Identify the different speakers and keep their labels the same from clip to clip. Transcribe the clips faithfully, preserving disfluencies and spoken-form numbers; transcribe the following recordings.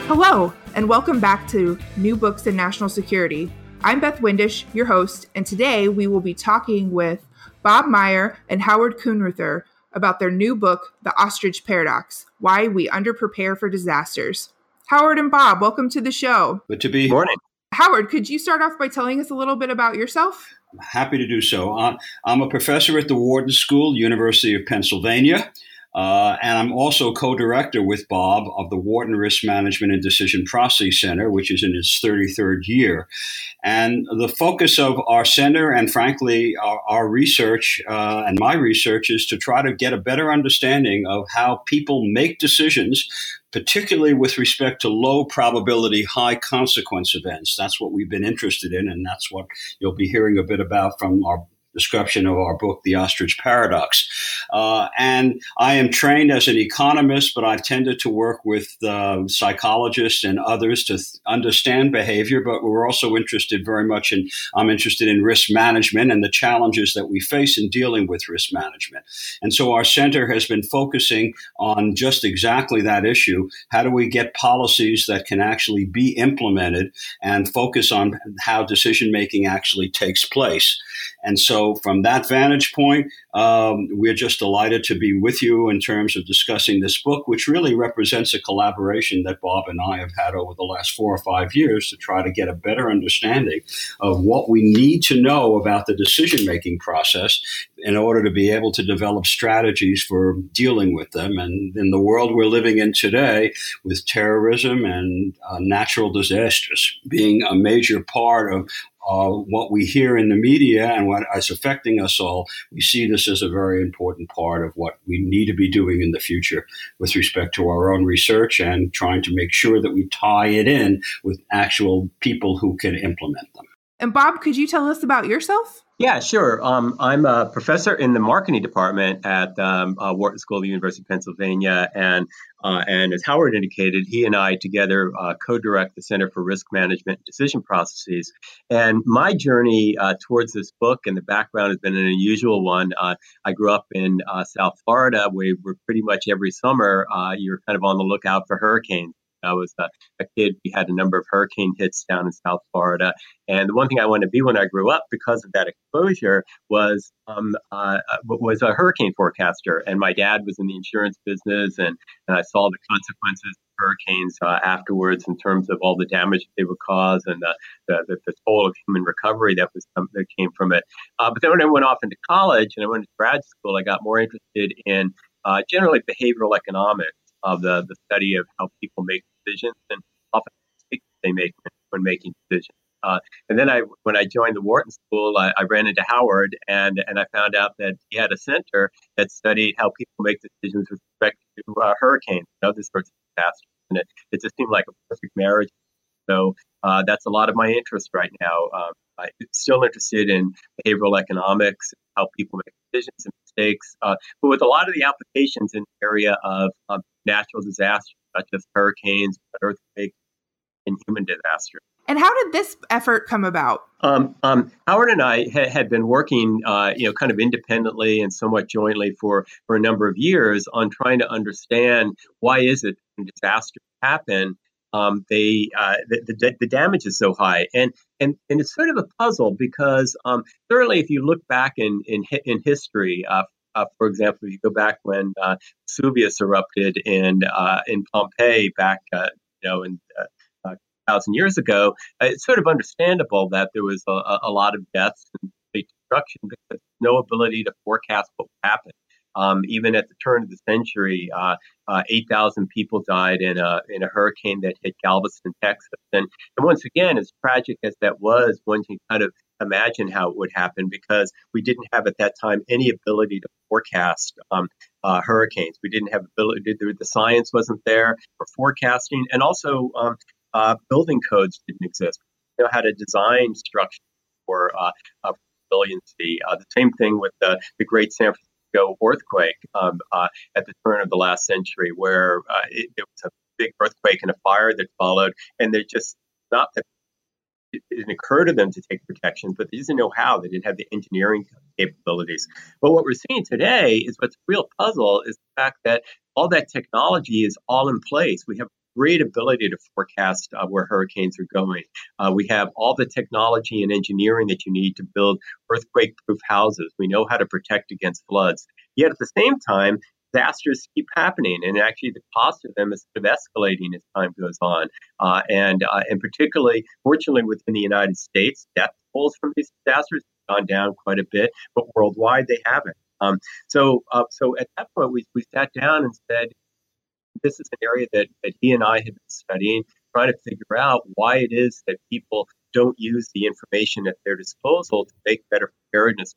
Speaker 1: Hello, and welcome back to New Books in National Security. I'm Beth Windisch, your host, and today we will be talking with Bob Meyer and Howard Kunreuther about their new book, The Ostrich Paradox, Why We Underprepare for Disasters. Howard and Bob, welcome to the show.
Speaker 2: Good to be here.
Speaker 3: Morning.
Speaker 1: Howard, could you start off by telling us a little bit about yourself?
Speaker 2: Happy to do so. Uh, I'm a professor at the Wharton School, University of Pennsylvania. Uh, and I'm also co-director with Bob of the Wharton Risk Management and Decision Process Center, which is in its thirty-third year. And the focus of our center and, frankly, our, our research uh, and my research is to try to get a better understanding of how people make decisions, particularly with respect to low probability, high consequence events. That's what we've been interested in, and that's what you'll be hearing a bit about from our description of our book, The Ostrich Paradox. Uh, and I am trained as an economist, but I've tended to work with uh, psychologists and others to th- understand behavior. But we're also interested very much in, I'm interested in risk management and the challenges that we face in dealing with risk management. And so our center has been focusing on just exactly that issue. How do we get policies that can actually be implemented and focus on how decision making actually takes place? And so from that vantage point, um, we're just delighted to be with you in terms of discussing this book, which really represents a collaboration that Bob and I have had over the last four or five years to try to get a better understanding of what we need to know about the decision-making process in order to be able to develop strategies for dealing with them. And in the world we're living in today, with terrorism and uh, natural disasters being a major part of Uh, what we hear in the media and what is affecting us all, we see this as a very important part of what we need to be doing in the future with respect to our own research and trying to make sure that we tie it in with actual people who can implement them.
Speaker 1: And Bob, could you tell us about yourself?
Speaker 3: Yeah, sure. Um, I'm a professor in the marketing department at um, uh, Wharton School of the University of Pennsylvania. And uh, and as Howard indicated, he and I together uh, co-direct the Center for Risk Management and Decision Processes. And my journey uh, towards this book and the background has been an unusual one. Uh, I grew up in uh, South Florida, where we're pretty much every summer, uh, you're kind of on the lookout for hurricanes. I was a, a kid. We had a number of hurricane hits down in South Florida. And the one thing I wanted to be when I grew up because of that exposure was um, uh, was a hurricane forecaster. And my dad was in the insurance business, and, and I saw the consequences of hurricanes uh, afterwards in terms of all the damage they would cause and the, the, the, the toll of human recovery that was um, that came from it. Uh, but then when I went off into college and I went to grad school, I got more interested in uh, generally behavioral economics, of the, the study of how people make decisions and often mistakes they make when, when making decisions. Uh, and then I, when I joined the Wharton School, I, I ran into Howard, and, and I found out that he had a center that studied how people make decisions with respect to uh, hurricanes and other sorts of disasters. And it, it just seemed like a perfect marriage. So uh, that's a lot of my interest right now. Um, I'm still interested in behavioral economics, how people make decisions and mistakes, uh, but with a lot of the applications in the area of um, natural disasters, not just hurricanes, but earthquakes and human disasters.
Speaker 1: And how did this effort come about?
Speaker 3: Um, um, Howard and I ha- had been working, uh, you know, kind of independently and somewhat jointly for, for a number of years on trying to understand why is it when disasters happen, um, they uh, the, the the damage is so high, and and and it's sort of a puzzle because um, certainly if you look back in in in history. Uh, Uh, for example, if you go back when uh, Vesuvius erupted in uh, in Pompeii back, uh, you know, in uh, uh, a thousand years ago, uh, it's sort of understandable that there was a, a lot of deaths and complete destruction because no ability to forecast what would happen. Um, even at the turn of the century, uh, uh, eight thousand people died in a in a hurricane that hit Galveston, Texas. And, and once again, as tragic as that was, one can kind of imagine how it would happen because we didn't have at that time any ability to forecast um, uh, hurricanes. We didn't have ability. The, the science wasn't there for forecasting, and also um, uh, building codes didn't exist. We didn't know how to design structures for uh, uh, resiliency. Uh, the same thing with the, the Great San Francisco earthquake um, uh, at the turn of the last century, where uh, it, there was a big earthquake and a fire that followed, and they just not that it didn't occur to them to take protection, but they didn't know how. They didn't have the engineering capabilities. But what we're seeing today is what's a real puzzle is the fact that all that technology is all in place. We have great ability to forecast uh, where hurricanes are going. Uh, we have all the technology and engineering that you need to build earthquake-proof houses. We know how to protect against floods. Yet at the same time, disasters keep happening, and actually the cost of them is sort of escalating as time goes on. Uh, and uh, and particularly, fortunately, within the United States, death tolls from these disasters have gone down quite a bit, but worldwide they haven't. Um, so uh, so at that point, we we sat down and said, this is an area that, that he and I have been studying, trying to figure out why it is that people don't use the information at their disposal to make better preparedness.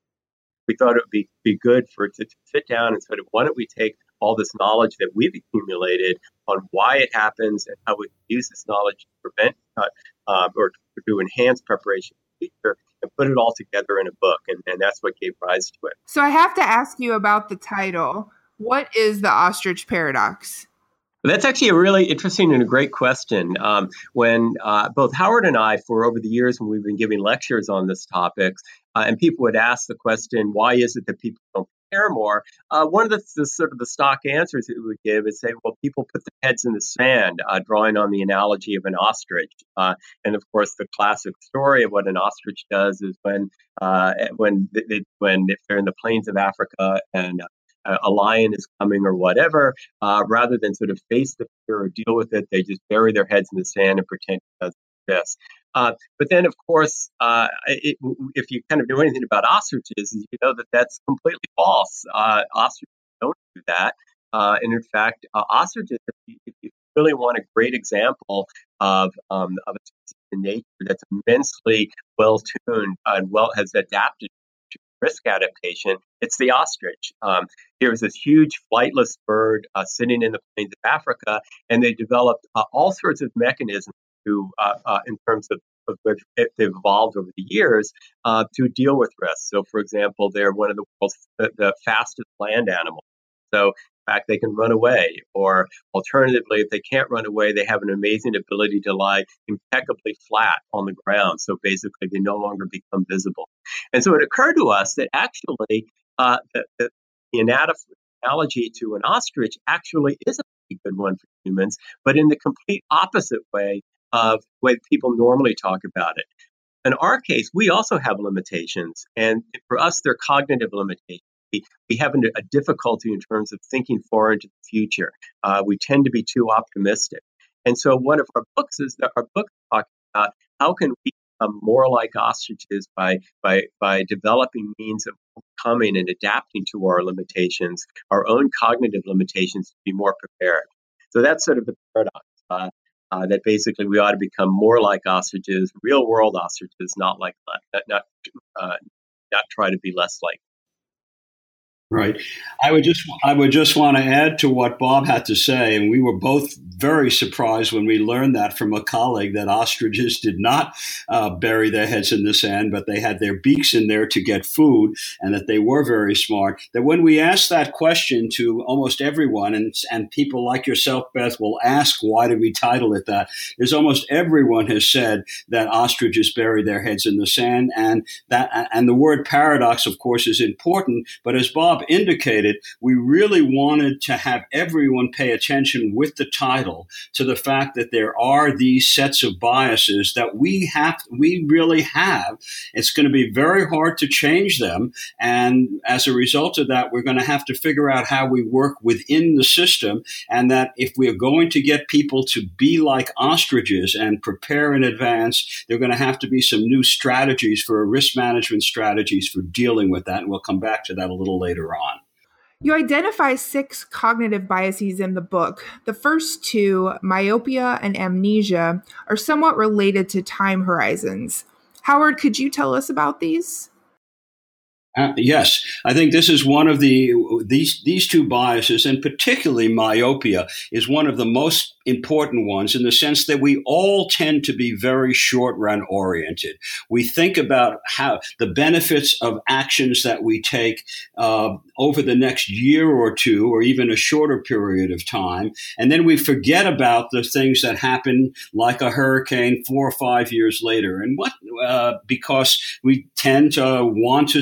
Speaker 3: We thought it would be, be good for it to, to sit down and sort of, why don't we take all this knowledge that we've accumulated on why it happens and how we use this knowledge to prevent uh, uh, or to enhance preparation for the future and put it all together in a book. And, and that's what gave rise to it.
Speaker 1: So I have to ask you about the title. What is the ostrich paradox?
Speaker 3: That's actually a really interesting and a great question. Um, when uh, both Howard and I, for over the years when we've been giving lectures on this topic, uh, and people would ask the question, why is it that people don't prepare more? Uh, one of the, the sort of the stock answers that we would give is say, well, people put their heads in the sand, uh, drawing on the analogy of an ostrich. Uh, and of course, the classic story of what an ostrich does is when, uh, when, they, when if they're in the plains of Africa and a lion is coming or whatever, uh, rather than sort of face the fear or deal with it, they just bury their heads in the sand and pretend it doesn't exist. Uh, but then, of course, uh, it, if you kind of know anything about ostriches, you know that that's completely false. Uh, ostriches don't do that. Uh, and in fact, uh, ostriches, if you, if you really want a great example of, um, of a species in nature that's immensely well-tuned and well has adapted risk adaptation, it's the ostrich. Um, here was this huge flightless bird uh, sitting in the plains of Africa, and they developed uh, all sorts of mechanisms to, uh, uh, in terms of, of which they've evolved over the years uh, to deal with risks. So, for example, they're one of the world's the, the fastest land animals. So, in fact, they can run away. Or alternatively, if they can't run away, they have an amazing ability to lie impeccably flat on the ground. So basically, they no longer become visible. And so it occurred to us that actually uh, the, the, the analogy to an ostrich actually is a pretty good one for humans, but in the complete opposite way of the way people normally talk about it. In our case, we also have limitations. And for us, they're cognitive limitations. We have a difficulty in terms of thinking far into the future. Uh, we tend to be too optimistic. And so one of our books is that our book talks about how can we become more like ostriches by, by, by developing means of overcoming and adapting to our limitations, our own cognitive limitations, to be more prepared. So that's sort of the paradox, uh, uh, that basically we ought to become more like ostriches, real world ostriches, not like not, not, uh, not try to be less like.
Speaker 2: Right. I would just I would just want to add to what Bob had to say, and we were both very surprised when we learned that from a colleague that ostriches did not uh, bury their heads in the sand, but they had their beaks in there to get food, and that they were very smart. That when we asked that question to almost everyone, and and people like yourself, Beth, will ask, why did we title it that? There's almost everyone has said that ostriches bury their heads in the sand, and that and the word paradox, of course, is important. But as Bob indicated, we really wanted to have everyone pay attention with the title to the fact that there are these sets of biases that we have, we really have. It's going to be very hard to change them. And as a result of that, we're going to have to figure out how we work within the system. And that if we are going to get people to be like ostriches and prepare in advance, there are going to have to be some new strategies for risk management strategies for dealing with that. And we'll come back to that a little later on.
Speaker 1: You identify six cognitive biases in the book. The first two, myopia and amnesia, are somewhat related to time horizons. Howard, could you tell us about these?
Speaker 2: Uh, yes, I think this is one of the, these these two biases, and particularly myopia, is one of the most important ones in the sense that we all tend to be very short-run oriented. We think about how the benefits of actions that we take uh, over the next year or two, or even a shorter period of time, and then we forget about the things that happen, like a hurricane, four or five years later. And what uh, because we tend to want to somehow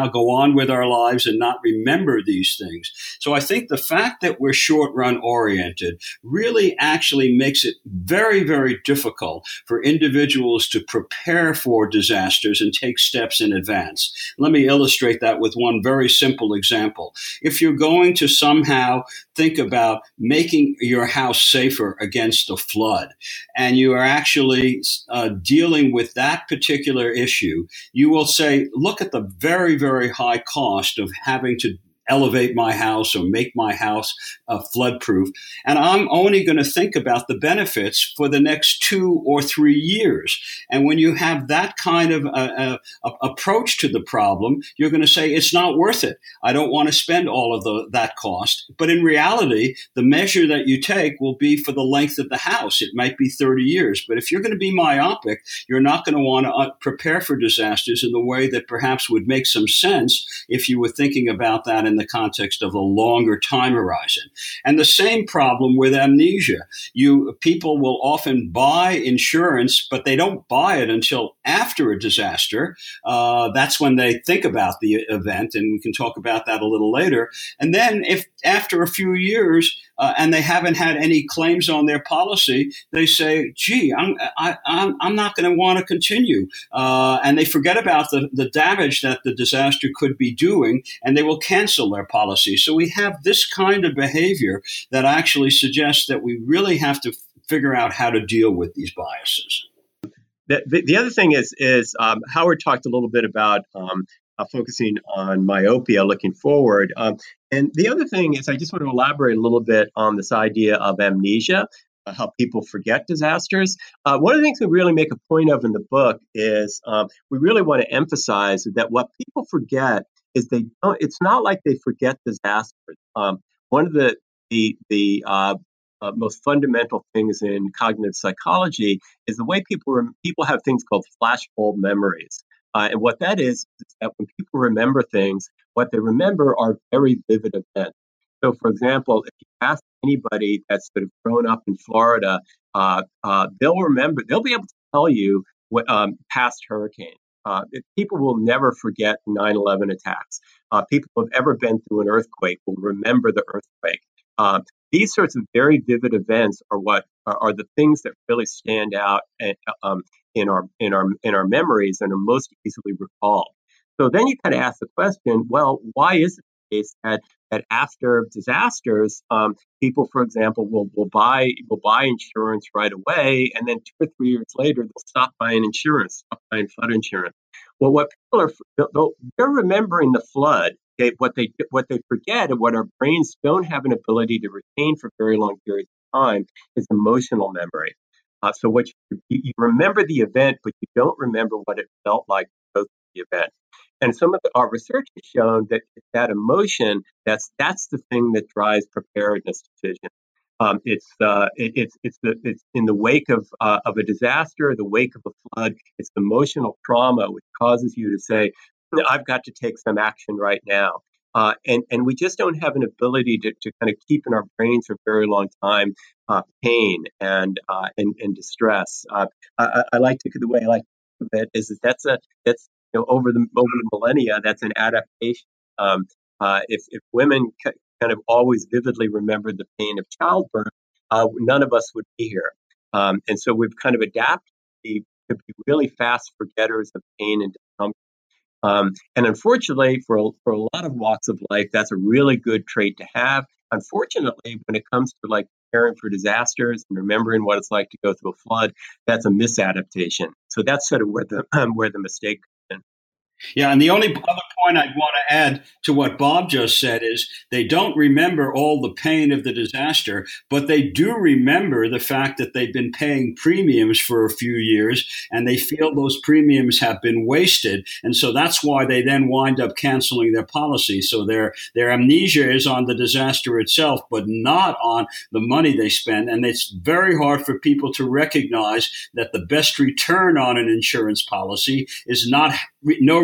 Speaker 2: somehow go on with our lives and not remember these things. So I think the fact that we're short run oriented really actually makes it very, very difficult for individuals to prepare for disasters and take steps in advance. Let me illustrate that with one very simple example. If you're going to somehow think about making your house safer against a flood, and you are actually uh, dealing with that particular issue, you will say, look at the very, very high cost of having to elevate my house or make my house uh, flood proof. And I'm only going to think about the benefits for the next two or three years. And when you have that kind of uh, uh, approach to the problem, you're going to say it's not worth it. I don't want to spend all of the, that cost. But in reality, the measure that you take will be for the length of the house. It might be thirty years. But if you're going to be myopic, you're not going to want to uh, prepare for disasters in the way that perhaps would make some sense if you were thinking about that in the context of a longer time horizon. And the same problem with amnesia. You people will often buy insurance, but they don't buy it until after a disaster. Uh, that's when they think about the event, and we can talk about that a little later. And then if after a few years uh, and they haven't had any claims on their policy, they say, gee, I'm, I, I'm, I'm not going to want to continue. Uh, and they forget about the, the damage that the disaster could be doing, and they will cancel their policy. So we have this kind of behavior that actually suggests that we really have to figure out how to deal with these biases.
Speaker 3: The, the, the other thing is, is um, Howard talked a little bit about um, uh, focusing on myopia looking forward. Um, and the other thing is, I just want to elaborate a little bit on this idea of amnesia, uh, how people forget disasters. Uh, one of the things we really make a point of in the book is um, we really want to emphasize that what people forget is they don't, it's not like they forget disasters. Um, one of the, the, the uh, uh, most fundamental things in cognitive psychology is the way people rem- people have things called flashbulb memories. Uh, and what that is, is that when people remember things, what they remember are very vivid events. So, for example, if you ask anybody that's sort of grown up in Florida, uh, uh, they'll remember, they'll be able to tell you what um, past hurricanes. Uh, people will never forget nine eleven attacks. Uh, people who have ever been through an earthquake will remember the earthquake. Uh, these sorts of very vivid events are what are, are the things that really stand out and, um, in our in our in our memories and are most easily recalled. So then you kind of ask the question: well, why is it the case that that after disasters, um, people, for example, will will buy will buy insurance right away, and then two or three years later they'll stop buying insurance, stop buying flood insurance? Well, what people are they're remembering the flood. Okay, what they what they forget and what our brains don't have an ability to retain for very long periods of time is emotional memory. Uh, so what you, you remember the event, but you don't remember what it felt like to go through the event. And some of the, our research has shown that that emotion, that's that's the thing that drives preparedness decisions. Um, it's uh, it, it's it's the it's in the wake of uh, of a disaster, the wake of a flood. It's the emotional trauma which causes you to say, I've got to take some action right now. Uh, and, and we just don't have an ability to, to kind of keep in our brains for a very long time uh, pain and, uh, and and distress. Uh, I, I like to the way I like to think of it is that that's a that's you know over the over the millennia, that's an adaptation. Um, uh, if if women c- kind of always vividly remembered the pain of childbirth, uh, none of us would be here. Um, and so we've kind of adapted to be, to be really fast forgetters of pain and discomfort. Um, and unfortunately, for a, for a lot of walks of life, that's a really good trait to have. Unfortunately, when it comes to like preparing for disasters and remembering what it's like to go through a flood, that's a misadaptation. So that's sort of where the um, where the mistake comes in.
Speaker 2: Yeah, and the only other point I'd want to add to what Bob just said is they don't remember all the pain of the disaster, but they do remember the fact that they've been paying premiums for a few years and they feel those premiums have been wasted. And so that's why they then wind up canceling their policy. So their their amnesia is on the disaster itself, but not on the money they spend. And it's very hard for people to recognize that the best return on an insurance policy is not no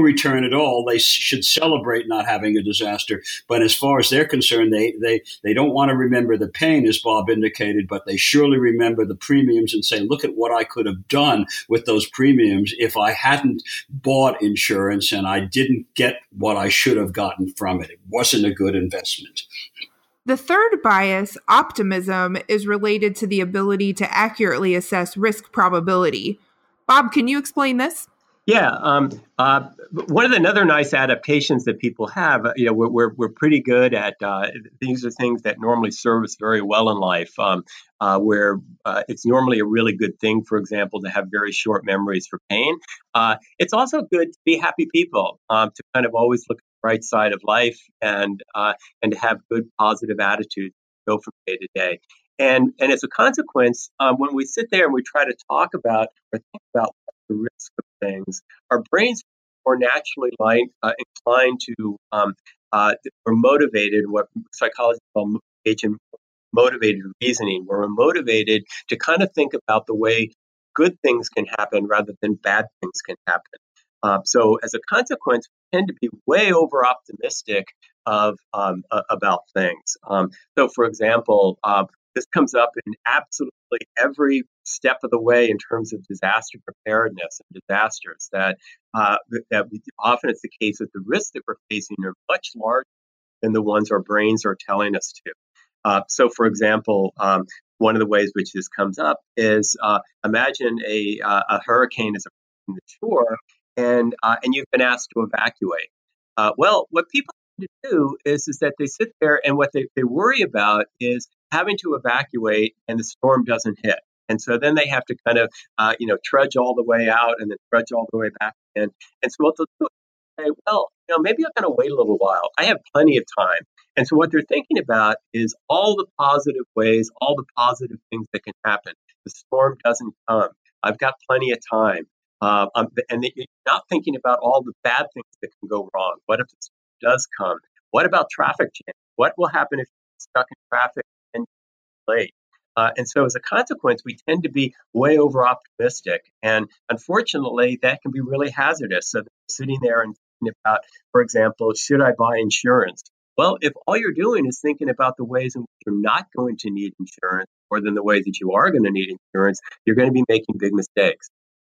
Speaker 2: return at all, they should celebrate not having a disaster. But as far as they're concerned, they they they don't want to remember the pain, as Bob indicated, but they surely remember the premiums and say, look at what I could have done with those premiums if I hadn't bought insurance and I didn't get what I should have gotten from it. It wasn't a good investment.
Speaker 1: The third bias, optimism, is related to the ability to accurately assess risk probability. Bob, can you explain this?
Speaker 3: Yeah, um, uh, one of the other nice adaptations that people have, uh, you know, we're, we're we're pretty good at. Uh, these are things that normally serve us very well in life. Um, uh, where uh, it's normally a really good thing, for example, to have very short memories for pain. Uh, it's also good to be happy people, um, to kind of always look at the right side of life and uh, and to have good positive attitudes, go from day to day. And and as a consequence, um, when we sit there and we try to talk about or think about the risk of things, our brains are naturally like, uh, inclined to um, uh, or motivated, what psychologists call motivation, motivated reasoning, where we're motivated to kind of think about the way good things can happen rather than bad things can happen. Uh, so as a consequence, we tend to be way over optimistic of um, uh, about things. Um, so, for example, uh, this comes up in absolutely every step of the way in terms of disaster preparedness and disasters. That uh, that we, often it's the case that the risks that we're facing are much larger than the ones our brains are telling us to. Uh, so, for example, um, one of the ways which this comes up is uh, imagine a uh, a hurricane is approaching the shore, and uh, and you've been asked to evacuate. Uh, well, what people to do is is that they sit there and what they, they worry about is having to evacuate and the storm doesn't hit. And so then they have to kind of, uh, you know, trudge all the way out and then trudge all the way back in. And so what they'll do is say, well, you know, maybe I'm going to wait a little while. I have plenty of time. And so what they're thinking about is all the positive ways, all the positive things that can happen. The storm doesn't come. I've got plenty of time. Uh, um, and you're not thinking about all the bad things that can go wrong. What if the storm does come? What about traffic jam? What will happen if you're stuck in traffic and you're late? Uh, and so as a consequence, we tend to be way over optimistic. And unfortunately, that can be really hazardous. So sitting there and thinking about, for example, should I buy insurance? Well, if all you're doing is thinking about the ways in which you're not going to need insurance more than the ways that you are going to need insurance, you're going to be making big mistakes.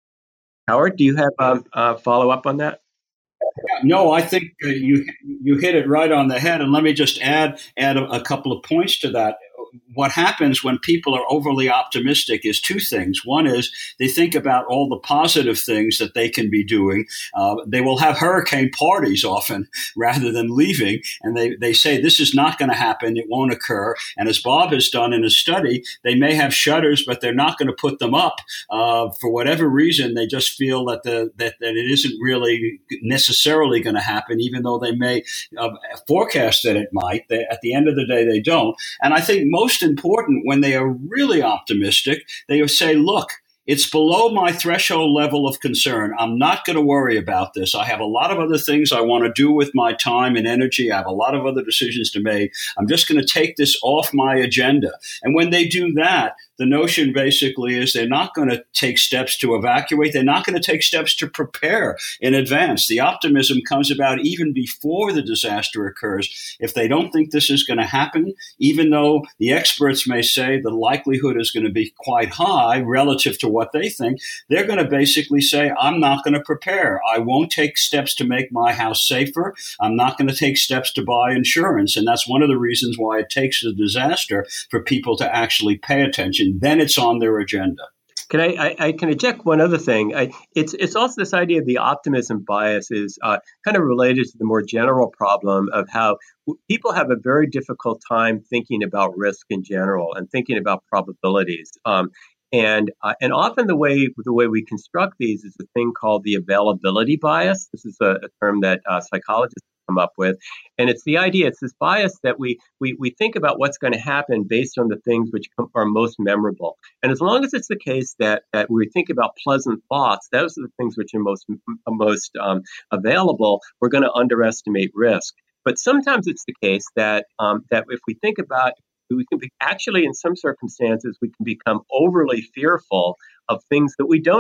Speaker 3: Howard, do you have a um, uh, follow up on that?
Speaker 2: No, I think uh, you you hit it right on the head. And let me just add add a, a couple of points to that. What happens when people are overly optimistic is two things. One is they think about all the positive things that they can be doing. Uh, they will have hurricane parties often rather than leaving. And they, they say, this is not going to happen. It won't occur. And as Bob has done in his study, they may have shutters, but they're not going to put them up. Uh, for whatever reason, they just feel that, the, that, that it isn't really necessarily going to happen, even though they may uh, forecast that it might. They, at the end of the day, they don't. And I think most Most important, when they are really optimistic, they say, look, it's below my threshold level of concern. I'm not going to worry about this. I have a lot of other things I want to do with my time and energy. I have a lot of other decisions to make. I'm just going to take this off my agenda. And when they do that, the notion basically is they're not going to take steps to evacuate. They're not going to take steps to prepare in advance. The optimism comes about even before the disaster occurs. If they don't think this is going to happen, even though the experts may say the likelihood is going to be quite high relative to what they think, they're going to basically say, I'm not going to prepare. I won't take steps to make my house safer. I'm not going to take steps to buy insurance. And that's one of the reasons why it takes a disaster for people to actually pay attention. Then it's on their agenda.
Speaker 3: Can I, I, I can inject one other thing? I, it's it's also this idea of the optimism bias is uh, kind of related to the more general problem of how people have a very difficult time thinking about risk in general and thinking about probabilities. Um, and uh, and often the way the way we construct these is a thing called the availability bias. This is a, a term that uh, psychologists come up with. And it's the idea, it's this bias that we we we think about what's going to happen based on the things which are most memorable. And as long as it's the case that that we think about pleasant thoughts, those are the things which are most most um, available, we're going to underestimate risk. But sometimes it's the case that um, that if we think about we can be actually in some circumstances we can become overly fearful of things that we don't need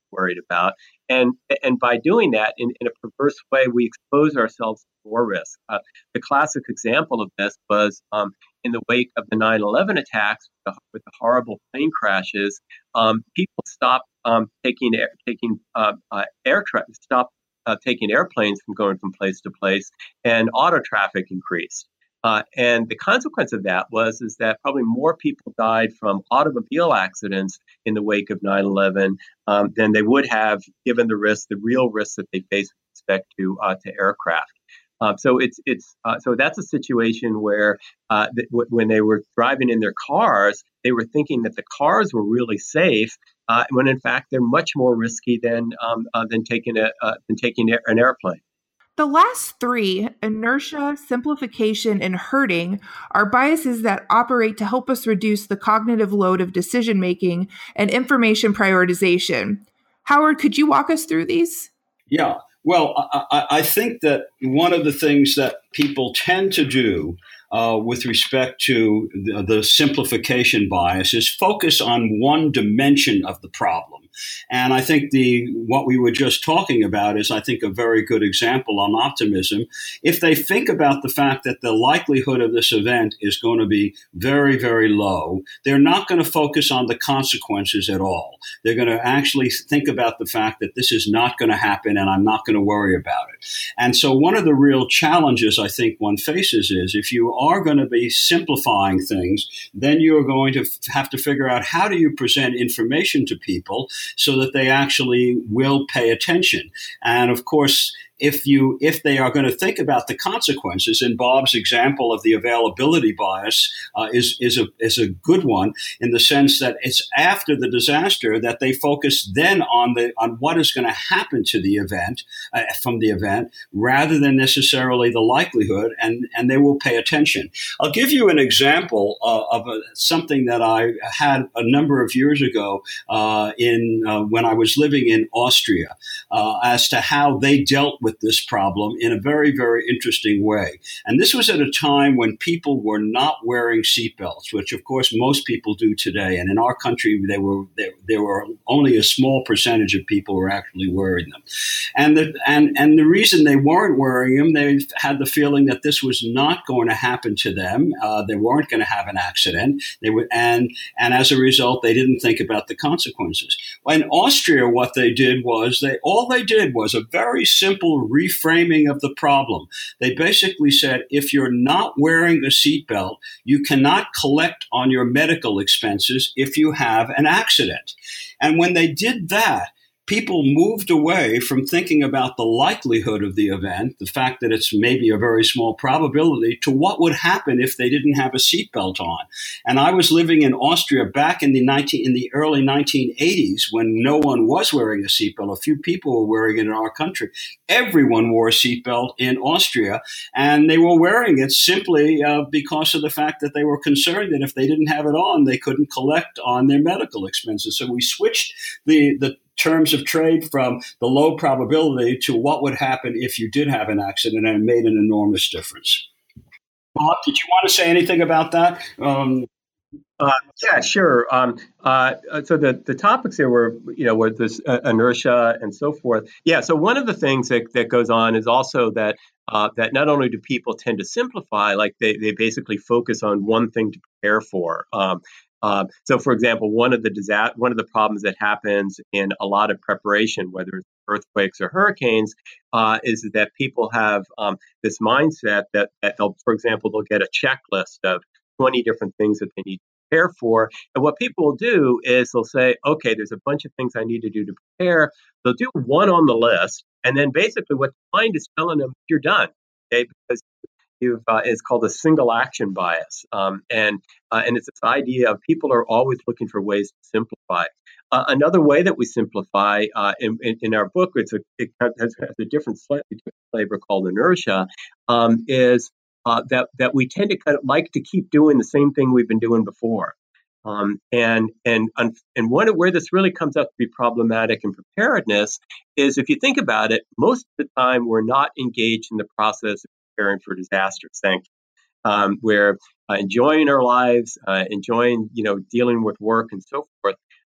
Speaker 3: worried about. And and by doing that in, in a perverse way, we expose ourselves to more risk. Uh, the classic example of this was um, in the wake of the nine eleven attacks with the, with the horrible plane crashes. Um, people stopped um, taking air, taking uh, uh, air tra- stopped uh, taking airplanes from going from place to place, and auto traffic increased. Uh, and the consequence of that was is that probably more people died from automobile accidents in the wake of nine eleven um, than they would have given the risk, the real risks that they face with respect to uh, to aircraft. Um, so it's it's uh, so that's a situation where uh, th- w- when they were driving in their cars, they were thinking that the cars were really safe, uh, when in fact they're much more risky than um, uh, than taking a uh, than taking a- an airplane.
Speaker 1: The last three, inertia, simplification, and herding, are biases that operate to help us reduce the cognitive load of decision making and information prioritization. Howard, could you walk us through these?
Speaker 2: Yeah. Well, I, I think that one of the things that people tend to do uh, with respect to the, the simplification bias is focus on one dimension of the problem. And I think the what we were just talking about is, I think, a very good example on optimism. If they think about the fact that the likelihood of this event is going to be very, very low, they're not going to focus on the consequences at all. They're going to actually think about the fact that this is not going to happen and I'm not going to worry about it. And so one of the real challenges I think one faces is, if you are going to be simplifying things, then you're going to have to figure out, how do you present information to people so that they actually will pay attention. And of course, if you if they are going to think about the consequences, and Bob's example of the availability bias uh, is is a is a good one, in the sense that it's after the disaster that they focus then on the on what is going to happen to the event uh, from the event, rather than necessarily the likelihood, and and they will pay attention. I'll give you an example uh, of a, something that I had a number of years ago uh, in uh, when I was living in Austria, uh, as to how they dealt with with this problem in a very, very interesting way. And this was at a time when people were not wearing seatbelts, which of course most people do today. And in our country, they were there, there were only a small percentage of people who were actually wearing them. And the, and, and the reason they weren't wearing them, they had the feeling that this was not going to happen to them. Uh, they weren't going to have an accident. They would, and, and as a result, they didn't think about the consequences. In Austria, what they did was they all they did was a very simple reframing of the problem. They basically said, if you're not wearing a seatbelt, you cannot collect on your medical expenses if you have an accident. And when they did that, people moved away from thinking about the likelihood of the event, the fact that it's maybe a very small probability, to what would happen if they didn't have a seatbelt on. And I was living in Austria back in the nineteen in the early nineteen eighties, when no one was wearing a seatbelt. A few people were wearing it in our country. Everyone wore a seatbelt in Austria, and they were wearing it simply uh, because of the fact that they were concerned that if they didn't have it on, they couldn't collect on their medical expenses. So we switched the the terms of trade from the low probability to what would happen if you did have an accident, and it made an enormous difference. Bob, did you want to say anything about that? Um,
Speaker 3: Uh, yeah, sure. Um, uh, so the, the topics here were, you know, were this uh, inertia and so forth. Yeah. So one of the things that, that goes on is also that uh, that not only do people tend to simplify, like they, they basically focus on one thing to prepare for. Um, uh, so, for example, one of the disa- one of the problems that happens in a lot of preparation, whether it's earthquakes or hurricanes, uh, is that people have um, this mindset that, that they'll, for example, they'll get a checklist of twenty different things that they need to prepare for. And what people will do is they'll say, okay, there's a bunch of things I need to do to prepare. They'll do one on the list. And then basically what the mind is telling them, you're done. Okay, because you've, uh, it's called a single action bias. Um, and, uh, and it's this idea of people are always looking for ways to simplify. Uh, another way that we simplify uh, in, in, in our book, it's a, it has, has a different, slightly different flavor called inertia, um, is Uh, that that we tend to kind of like to keep doing the same thing we've been doing before, um, and and and one of where this really comes up to be problematic in preparedness is, if you think about it, most of the time we're not engaged in the process of preparing for disasters. Thank you. Um, we're uh, enjoying our lives, uh, enjoying you know dealing with work and so forth.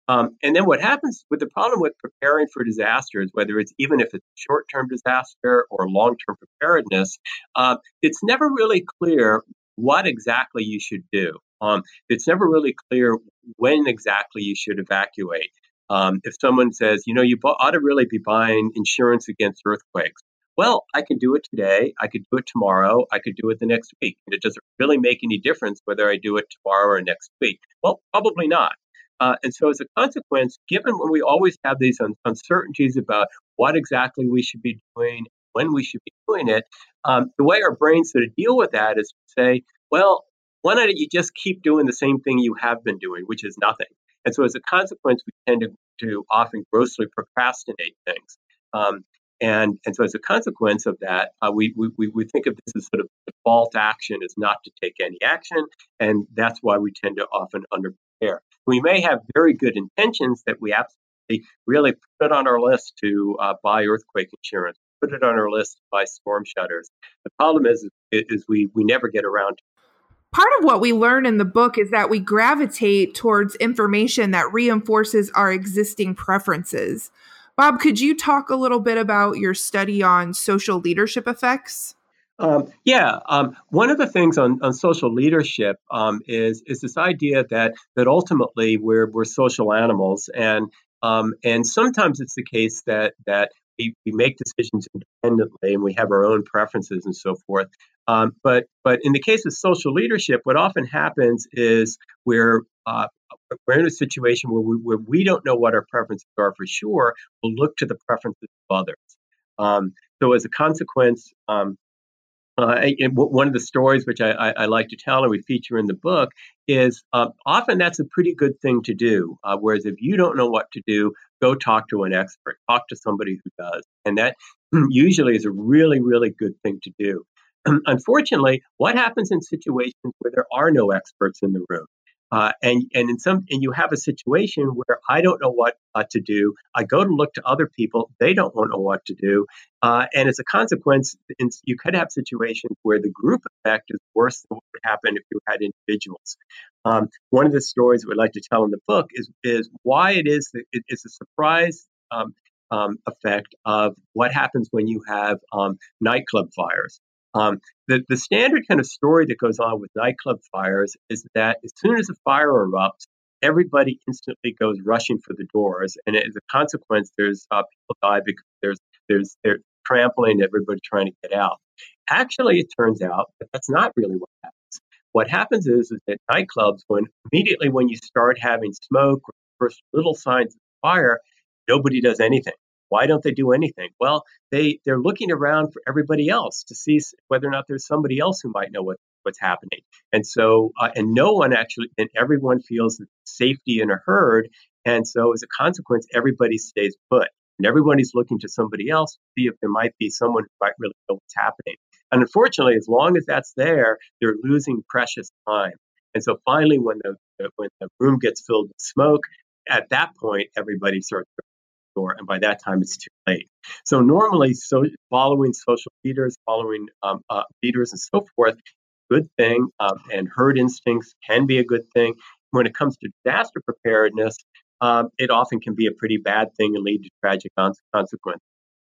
Speaker 3: Um, and then what happens with the problem with preparing for disasters, whether it's even if it's short-term disaster or long-term preparedness, uh, it's never really clear what exactly you should do. Um, it's never really clear when exactly you should evacuate. Um, if someone says, you know, you ought to really be buying insurance against earthquakes. Well, I can do it today. I could do it tomorrow. I could do it the next week. And it doesn't really make any difference whether I do it tomorrow or next week. Well, probably not. Uh, and so as a consequence, given when we always have these un- uncertainties about what exactly we should be doing, when we should be doing it, um, the way our brains sort of deal with that is to say, well, why don't you just keep doing the same thing you have been doing, which is nothing. And so as a consequence, we tend to, to often grossly procrastinate things. Um, and, and so as a consequence of that, uh, we, we, we think of this as sort of default action is not to take any action. And that's why we tend to often underprepare. We may have very good intentions that we absolutely really put on our list to uh, buy earthquake insurance, put it on our list to buy storm shutters. The problem is, is we, we never get around to it.
Speaker 1: Part of what we learn in the book is that we gravitate towards information that reinforces our existing preferences. Bob, could you talk a little bit about your study on social leadership effects?
Speaker 3: Um, yeah, um, one of the things on, on social leadership um, is is this idea that that ultimately we're we're social animals, and um, and sometimes it's the case that that we, we make decisions independently and we have our own preferences and so forth. Um, but but in the case of social leadership, what often happens is we're uh, we're in a situation where we where we don't know what our preferences are for sure. We'll look to the preferences of others. Um, so as a consequence. Um, Uh, and one of the stories which I, I, I like to tell and we feature in the book is uh, often that's a pretty good thing to do. Uh, whereas if you don't know what to do, go talk to an expert, talk to somebody who does. And that usually is a really, really good thing to do. Unfortunately, what happens in situations where there are no experts in the room? Uh, and and in some and you have a situation where I don't know what uh, to do. I go to look to other people; they don't know what to do, uh, and as a consequence, in, you could have situations where the group effect is worse than what would happen if you had individuals. Um, one of the stories we'd like to tell in the book is is why it is that it is a surprise um, um, effect of what happens when you have um, nightclub fires. Um, the, the standard kind of story that goes on with nightclub fires is that as soon as a fire erupts, everybody instantly goes rushing for the doors. And as a consequence, there's uh, people die because there's there's they're trampling, everybody trying to get out. Actually, it turns out that that's not really what happens. What happens is, is that nightclubs, when immediately when you start having smoke or first little signs of fire, nobody does anything. Why don't they do anything? Well, they, they're looking around for everybody else to see whether or not there's somebody else who might know what, what's happening. And so, uh, and no one actually, and everyone feels safety in a herd. And so as a consequence, everybody stays put. And everybody's looking to somebody else to see if there might be someone who might really know what's happening. And unfortunately, as long as that's there, they're losing precious time. And so finally, when the, when the room gets filled with smoke, at that point, everybody starts and by that time it's too late. So normally, so following social leaders, following um, uh, leaders and so forth, good thing, um, and herd instincts can be a good thing. When it comes to disaster preparedness, um, it often can be a pretty bad thing and lead to tragic consequences.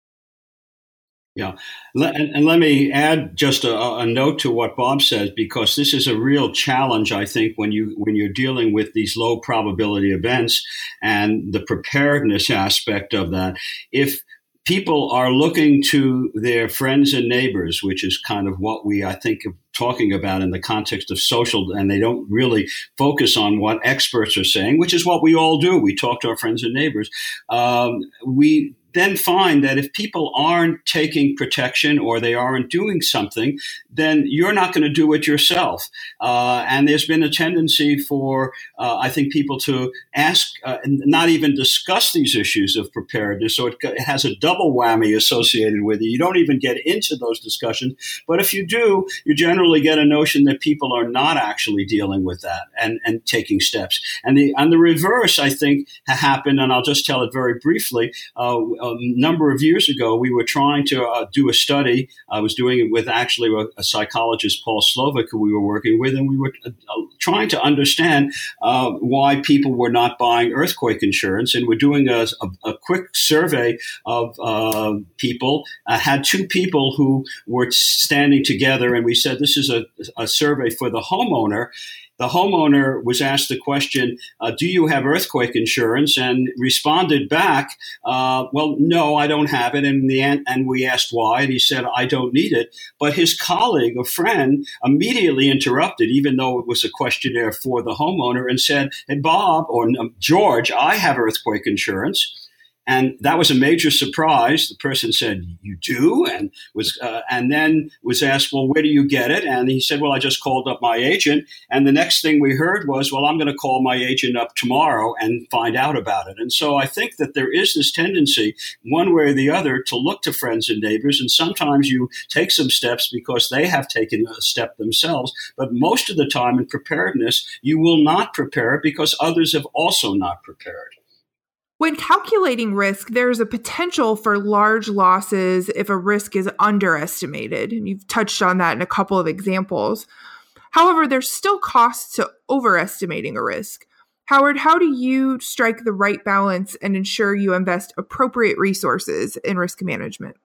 Speaker 2: Yeah. And, and let me add just a, a note to what Bob says, because this is a real challenge, I think, when you when you're dealing with these low probability events and the preparedness aspect of that. If people are looking to their friends and neighbors, which is kind of what we, I think, are talking about in the context of social, and they don't really focus on what experts are saying, which is what we all do. We talk to our friends and neighbors. Um, we then find that if people aren't taking protection or they aren't doing something, then you're not going to do it yourself. Uh, and there's been a tendency for, uh, I think, people to ask, uh, and not even discuss these issues of preparedness. So it, it has a double whammy associated with it. You don't even get into those discussions. But if you do, you generally get a notion that people are not actually dealing with that and, and taking steps. And the, and the reverse, I think, happened, and I'll just tell it very briefly. Uh, A number of years ago, we were trying to uh, do a study. I was doing it with actually a, a psychologist, Paul Slovik, who we were working with, and we were uh, trying to understand uh, why people were not buying earthquake insurance. And we're doing a, a, a quick survey of uh, people. I had two people who were standing together, and we said, this is a, a survey for the homeowner. The homeowner was asked the question, uh, do you have earthquake insurance? And responded back, uh, well, no, I don't have it. And, the, and we asked why, and he said, I don't need it. But his colleague, a friend, immediately interrupted, even though it was a questionnaire for the homeowner, and said, hey, Bob, or um, George, I have earthquake insurance. And that was a major surprise. The person said, you do? And was uh, and then was asked, well, where do you get it? And he said, well, I just called up my agent. And the next thing we heard was, well, I'm going to call my agent up tomorrow and find out about it. And so I think that there is this tendency, one way or the other, to look to friends and neighbors. And sometimes you take some steps because they have taken a step themselves. But most of the time in preparedness, you will not prepare because others have also not prepared.
Speaker 1: When calculating risk, there's a potential for large losses if a risk is underestimated. And you've touched on that in a couple of examples. However, there's still costs to overestimating a risk. Howard, how do you strike the right balance and ensure you invest appropriate resources in risk management?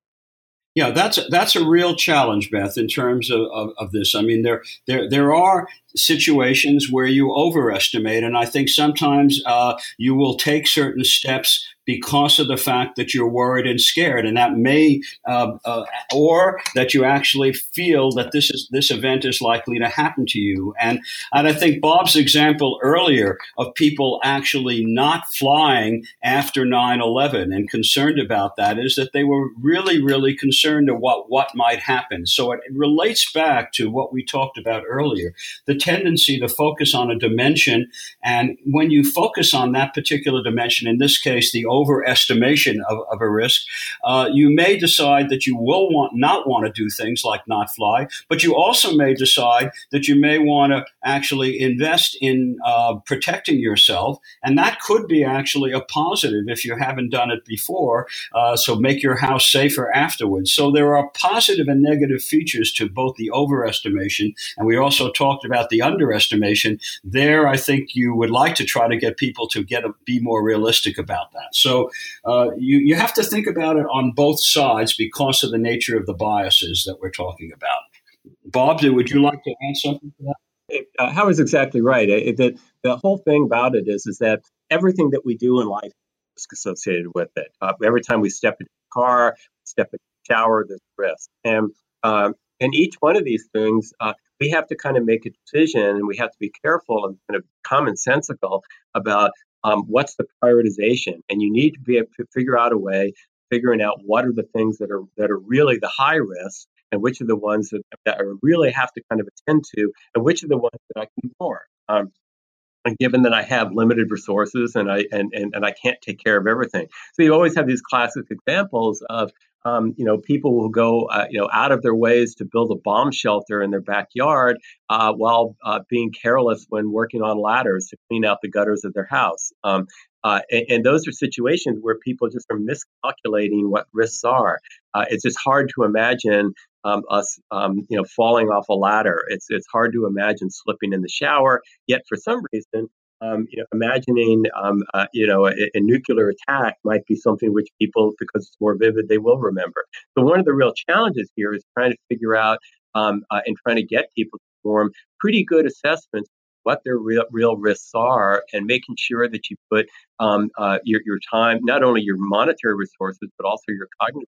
Speaker 2: Yeah, that's that's a real challenge, Beth, in terms of, of, of this. I mean, there there there are situations where you overestimate, and I think sometimes uh, you will take certain steps because of the fact that you're worried and scared, and that may, uh, uh, or that you actually feel that this is this event is likely to happen to you. And and I think Bob's example earlier of people actually not flying after nine eleven and concerned about that is that they were really, really concerned of what, what might happen. So it, it relates back to what we talked about earlier, the tendency to focus on a dimension. And when you focus on that particular dimension, in this case, the overestimation of, of a risk, uh, you may decide that you will want not want to do things like not fly, but you also may decide that you may want to actually invest in uh, protecting yourself. And that could be actually a positive if you haven't done it before. Uh, so make your house safer afterwards. So there are positive and negative features to both the overestimation, and we also talked about the underestimation. There, I think you would like to try to get people to get a, be more realistic about that. So uh, you, you have to think about it on both sides because of the nature of the biases that we're talking about. Bob, would you like to add something to that?
Speaker 3: Uh, Howard's exactly right. It, the, the whole thing about it is, is that everything that we do in life is associated with it. Uh, every time we step into a car, step into a shower, there's risk. And, um, and each one of these things, uh, we have to kind of make a decision, and we have to be careful and kind of commonsensical about um, what's the prioritization. And you need to be able to figure out a way, figuring out what are the things that are that are really the high risk, and which are the ones that, that I really have to kind of attend to, and which are the ones that I can ignore. Um, and given that I have limited resources and I and, and, and I can't take care of everything. So you always have these classic examples of um, you know, people will go uh, you know out of their ways to build a bomb shelter in their backyard uh, while uh, being careless when working on ladders to clean out the gutters of their house. Um, Uh, and, and those are situations where people just are miscalculating what risks are. Uh, it's just hard to imagine um, us, um, you know, falling off a ladder. It's it's hard to imagine slipping in the shower. Yet, for some reason, um, you know, imagining, um, uh, you know, a, a nuclear attack might be something which people, because it's more vivid, they will remember. So one of the real challenges here is trying to figure out um, uh, and trying to get people to form pretty good assessments what their real real risks are, and making sure that you put um, uh, your your time, not only your monetary resources, but also your cognitive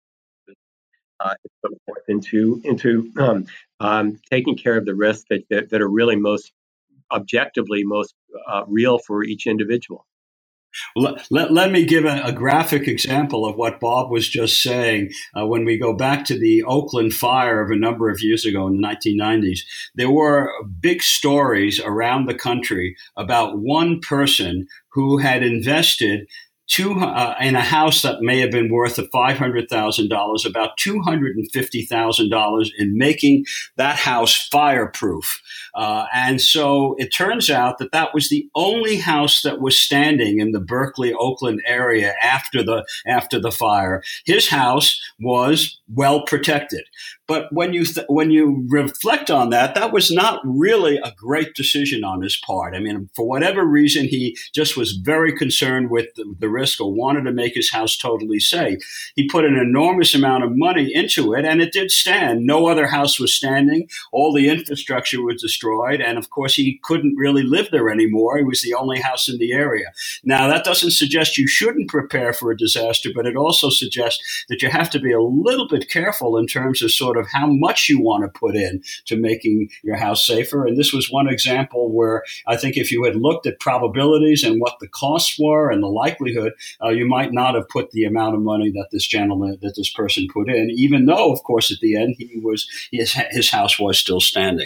Speaker 3: resources uh, into into um, um, taking care of the risks that, that that are really most objectively most uh, real for each individual.
Speaker 2: Let, let, let me give a, a graphic example of what Bob was just saying. Uh, when we go back to the Oakland fire of a number of years ago in the nineteen nineties, there were big stories around the country about one person who had invested Two, uh, in a house that may have been worth five hundred thousand dollars, about two hundred fifty thousand dollars in making that house fireproof. Uh, and so it turns out that that was the only house that was standing in the Berkeley, Oakland area after the, after the fire. His house was well protected. But when you th- when you reflect on that, that was not really a great decision on his part. I mean, for whatever reason, he just was very concerned with the, the risk or wanted to make his house totally safe. He put an enormous amount of money into it, and it did stand. No other house was standing. All the infrastructure was destroyed, and of course, he couldn't really live there anymore. It was the only house in the area. Now, that doesn't suggest you shouldn't prepare for a disaster, but it also suggests that you have to be a little bit careful in terms of sort of how much you want to put in to making your house safer. And this was one example where I think if you had looked at probabilities and what the costs were and the likelihood, uh, you might not have put the amount of money that this gentleman, that this person put in, even though, of course, at the end, he was his, his house was still standing.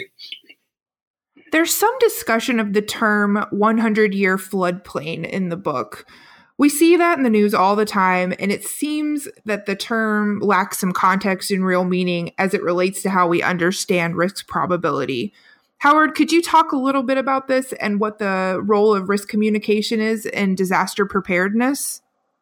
Speaker 1: There's some discussion of the term hundred-year floodplain in the book. We see that in the news all the time, and it seems that the term lacks some context and real meaning as it relates to how we understand risk probability. Howard, could you talk a little bit about this and what the role of risk communication is in disaster preparedness?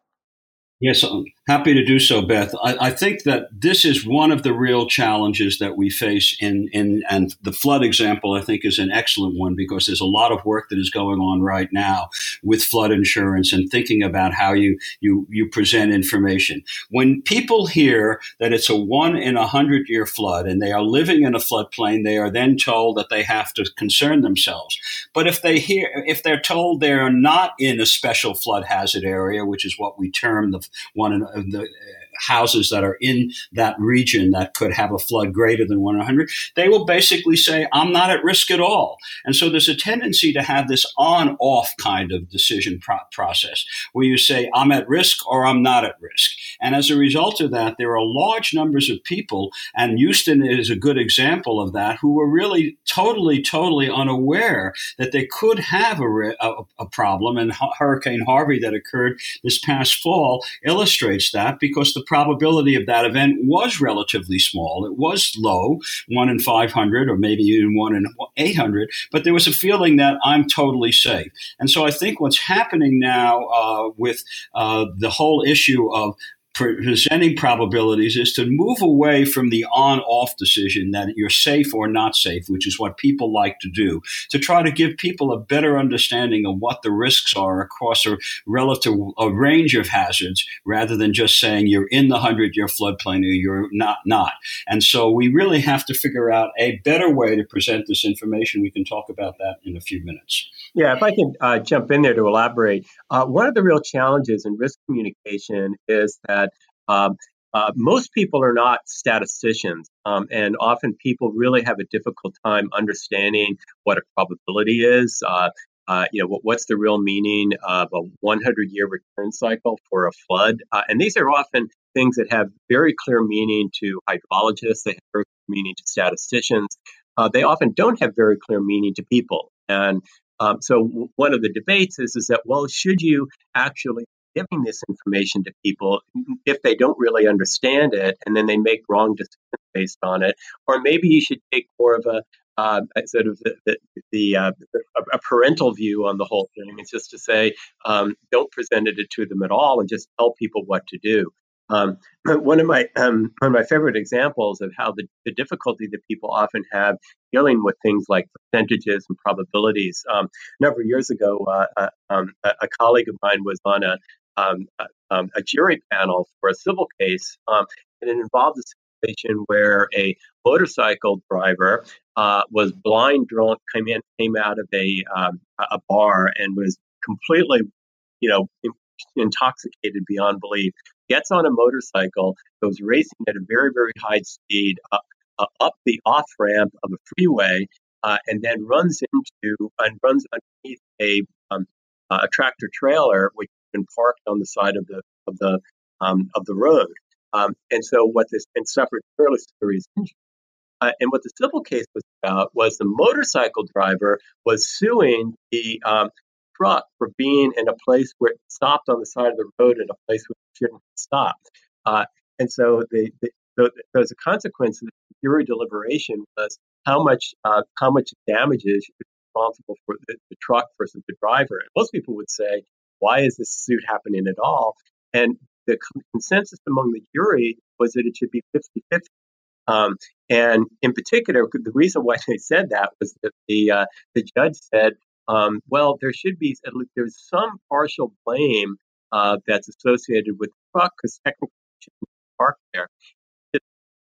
Speaker 2: Yes, I'm happy to do so, Beth. I, I think that this is one of the real challenges that we face in, in, and the flood example, I think, is an excellent one because there's a lot of work that is going on right now with flood insurance and thinking about how you, you, you present information. When people hear that it's a one in a hundred year flood and they are living in a floodplain, they are then told that they have to concern themselves. But if they hear, if they're told they are not in a special flood hazard area, which is what we term the one of the houses that are in that region that could have a flood greater than one in a hundred, they will basically say, I'm not at risk at all. And so there's a tendency to have this on-off kind of decision pro- process where you say, I'm at risk or I'm not at risk. And as a result of that, there are large numbers of people, and Houston is a good example of that, who were really totally, totally unaware that they could have a, a, a problem. And Hurricane Harvey that occurred this past fall illustrates that because the probability of that event was relatively small. It was low, one in five hundred or maybe even one in eight hundred, but there was a feeling that I'm totally safe. And so I think what's happening now uh, with uh, the whole issue of presenting probabilities is to move away from the on-off decision that you're safe or not safe, which is what people like to do, to try to give people a better understanding of what the risks are across a relative a range of hazards, rather than just saying you're in the hundred-year floodplain or you're not not. And so we really have to figure out a better way to present this information. We can talk about that in a few minutes.
Speaker 3: Yeah, if I can uh, jump in there to elaborate, uh, one of the real challenges in risk communication is that um, uh, most people are not statisticians, um, and often people really have a difficult time understanding what a probability is. Uh, uh, you know, what, what's the real meaning of a hundred-year return cycle for a flood? Uh, and these are often things that have very clear meaning to hydrologists, they have very clear meaning to statisticians. Uh, they often don't have very clear meaning to people. And Um, so w- one of the debates is, is that, well, should you actually be giving this information to people if they don't really understand it and then they make wrong decisions based on it? Or maybe you should take more of a uh, sort of the, the, the uh, a parental view on the whole thing. It's just to say, um, don't present it to them at all and just tell people what to do. Um, one of my um, one of my favorite examples of how the, the difficulty that people often have dealing with things like percentages and probabilities. Um, a number of years ago, uh, uh, um, a, a colleague of mine was on a um, a, um, a jury panel for a civil case, um, and it involved a situation where a motorcycle driver uh, was blind drunk, came in, came out of a um, a bar, and was completely, you know, intoxicated beyond belief, gets on a motorcycle, goes racing at a very, very high speed uh, uh, up the off ramp of a freeway, uh, and then runs into and runs underneath a um, uh, a tractor trailer which has been parked on the side of the of the um, of the road. Um, and so what this and suffered fairly serious injury. Uh, and what the civil case was about was the motorcycle driver was suing the um, truck for being in a place where it stopped on the side of the road in a place where it shouldn't stop. Uh, and so the, the, the, there's a consequence of the jury deliberation was how much uh, how much damages is responsible for the, the truck versus the driver. And most people would say, why is this suit happening at all? And the consensus among the jury was that it should be fifty-fifty. Um, and in particular, the reason why they said that was that the uh, the judge said, um, well, there should be at least there's some partial blame uh, that's associated with the truck because technically it shouldn't park there. It's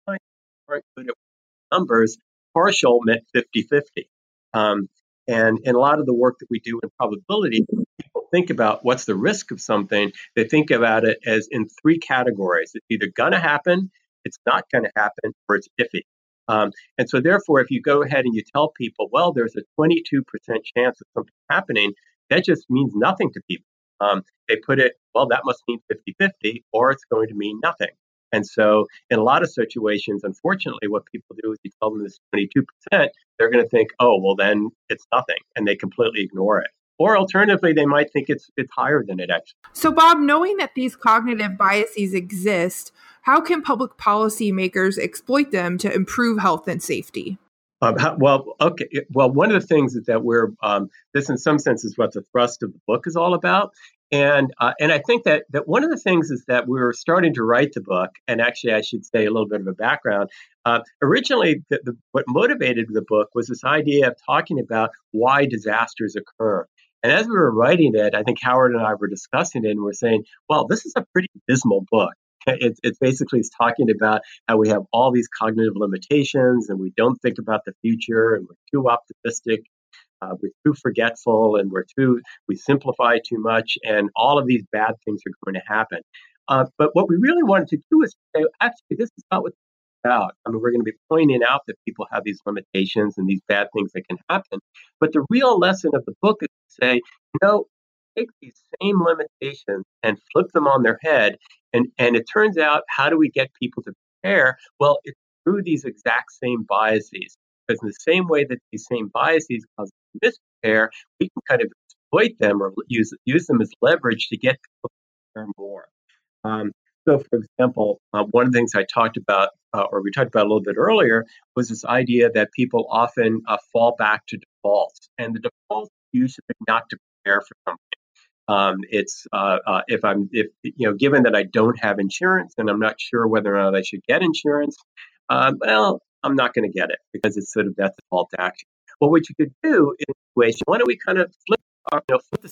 Speaker 3: aren't good at numbers. Partial meant fifty-fifty. Um, and in a lot of the work that we do in probability, people think about what's the risk of something. They think about it as in three categories. It's either going to happen, it's not going to happen, or it's iffy. Um, and so therefore, if you go ahead and you tell people, well, there's a twenty-two percent chance of something happening, that just means nothing to people. Um, they put it, well, that must mean fifty-fifty, or it's going to mean nothing. And so in a lot of situations, unfortunately, what people do is you tell them this twenty-two percent, they're going to think, oh, well, then it's nothing. And they completely ignore it. Or alternatively, they might think it's it's higher than it actually is.
Speaker 1: So, Bob, knowing that these cognitive biases exist, how can public policy makers exploit them to improve health and safety?
Speaker 3: Um, how, well, okay. Well, one of the things is that we're um, this, in some sense, is what the thrust of the book is all about, and uh, and I think that that one of the things is that we were starting to write the book, and actually, I should say a little bit of a background. Uh, originally, the, the, what motivated the book was this idea of talking about why disasters occur. And as we were writing it, I think Howard and I were discussing it, and we're saying, well, this is a pretty dismal book. It's, it's basically it's talking about how we have all these cognitive limitations and we don't think about the future and we're too optimistic, uh, we're too forgetful and we're too, we simplify too much and all of these bad things are going to happen. Uh, but what we really wanted to do is say, actually, this is not what it's about. I mean, we're going to be pointing out that people have these limitations and these bad things that can happen. But the real lesson of the book is to say, you know, take these same limitations and flip them on their head. And, and it turns out, how do we get people to prepare? Well, it's through these exact same biases. Because in the same way that these same biases cause us to misprepare, we can kind of exploit them or use, use them as leverage to get people to prepare more. Um, so, for example, uh, one of the things I talked about, uh, or we talked about a little bit earlier, was this idea that people often uh, fall back to defaults. And the default is usually not to prepare for something. Um, it's uh, uh, if I'm if you know given that I don't have insurance and I'm not sure whether or not I should get insurance, um, well, I'm not going to get it because it's sort of that default action. Well, what you could do in a situation, why don't we kind of flip, uh, you know, flip the